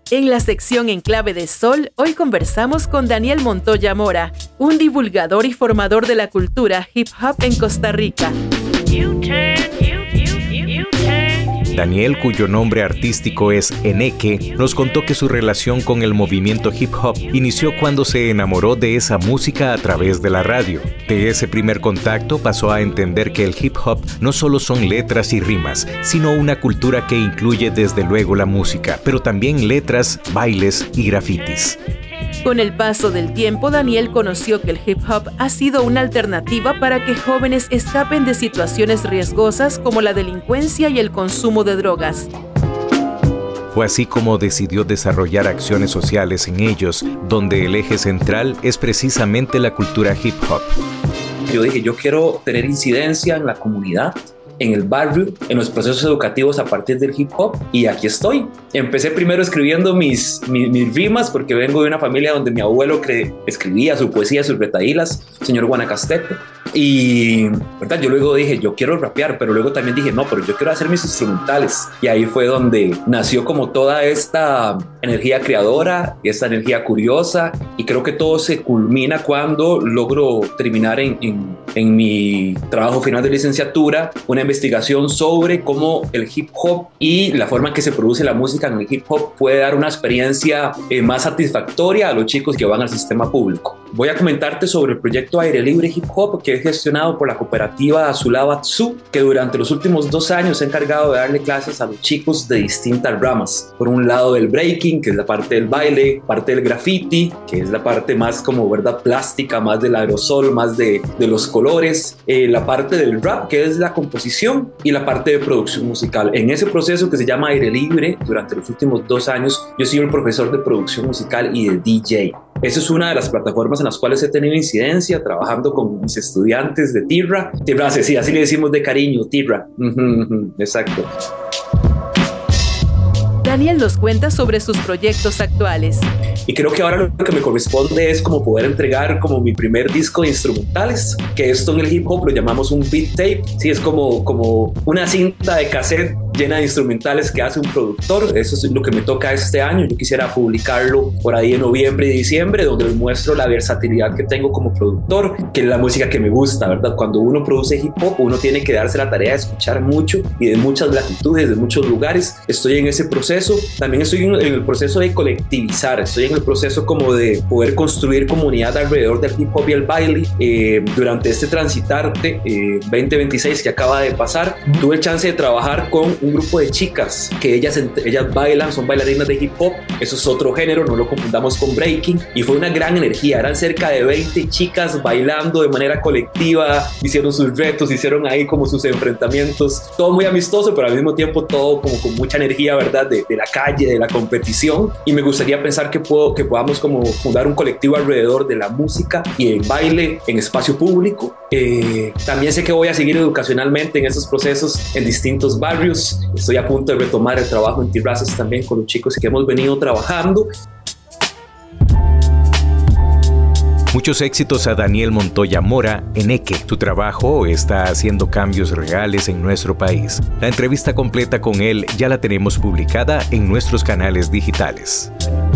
En la sección En Clave de Sol, hoy conversamos con Daniel Montoya Mora, un divulgador y formador de la cultura hip hop en Costa Rica. Daniel, cuyo nombre artístico es Eneke, nos contó que su relación con el movimiento hip hop inició cuando se enamoró de esa música a través de la radio. De ese primer contacto pasó a entender que el hip hop no solo son letras y rimas, sino una cultura que incluye desde luego la música, pero también letras, bailes y grafitis. Con el paso del tiempo, Daniel conoció que el hip hop ha sido una alternativa para que jóvenes escapen de situaciones riesgosas como la delincuencia y el consumo de drogas. Fue así como decidió desarrollar acciones sociales en ellos, donde el eje central es precisamente la cultura hip hop. Yo dije, yo quiero tener incidencia en la comunidad, en el barrio, en los procesos educativos a partir del hip hop, y aquí estoy. Empecé primero escribiendo mis rimas, porque vengo de una familia donde mi abuelo escribía su poesía, sus retaílas, señor Guanacasteco. Y ¿verdad? Yo luego dije, yo quiero rapear, pero luego también dije, no, pero yo quiero hacer mis instrumentales. Y ahí fue donde nació como toda esta energía creadora y esta energía curiosa, y creo que todo se culmina cuando logro terminar en mi trabajo final de licenciatura una investigación sobre cómo el hip hop y la forma en que se produce la música en el hip hop puede dar una experiencia más satisfactoria a los chicos que van al sistema público. Voy a comentarte sobre el proyecto Aire Libre Hip Hop, que es gestionado por la cooperativa Azulaba Tzu, que durante los últimos 2 años se ha encargado de darle clases a los chicos de distintas ramas. Por un lado del breaking, que es la parte del baile, parte del graffiti, que es la parte más como, ¿verdad?, plástica, más del aerosol, más de los colores, la parte del rap, que es la composición, y la parte de producción musical. En ese proceso que se llama Aire Libre, durante los últimos 2 años, yo soy el profesor de producción musical y de DJ. Esa es una de las plataformas en las cuales he tenido incidencia, trabajando con mis estudiantes de Tirra. Tirra, sí, así le decimos de cariño, Tirra. Exacto. Daniel nos cuenta sobre sus proyectos actuales. Y creo que ahora lo que me corresponde es como poder entregar como mi primer disco de instrumentales, que esto en el hip hop lo llamamos un beat tape. Sí, es como una cinta de cassette llena de instrumentales que hace un productor. Eso es lo que me toca este año. Yo quisiera publicarlo por ahí en noviembre y diciembre, donde les muestro la versatilidad que tengo como productor, que es la música que me gusta, ¿verdad? Cuando uno produce hip hop, uno tiene que darse la tarea de escuchar mucho y de muchas latitudes, de muchos lugares. Estoy en ese proceso. También estoy en el proceso de colectivizar. Estoy en el proceso como de poder construir comunidad alrededor del hip hop y el baile. Durante este transitarte 2026 que acaba de pasar, tuve el chance de trabajar con un grupo de chicas que ellas bailan, son bailarinas de hip hop. Eso es otro género, no lo confundamos con breaking, y fue una gran energía. Eran cerca de 20 chicas bailando de manera colectiva, hicieron sus retos, hicieron ahí como sus enfrentamientos, todo muy amistoso, pero al mismo tiempo todo como con mucha energía, ¿verdad?, de la calle, de la competición. Y me gustaría pensar que podamos como fundar un colectivo alrededor de la música y el baile en espacio público. También sé que voy a seguir educacionalmente en esos procesos en distintos barrios. Estoy a punto de retomar el trabajo en Terrazas también con los chicos que hemos venido trabajando. Muchos éxitos a Daniel Montoya Mora, Eneke. Su trabajo está haciendo cambios reales en nuestro país. La entrevista completa con él ya la tenemos publicada en nuestros canales digitales.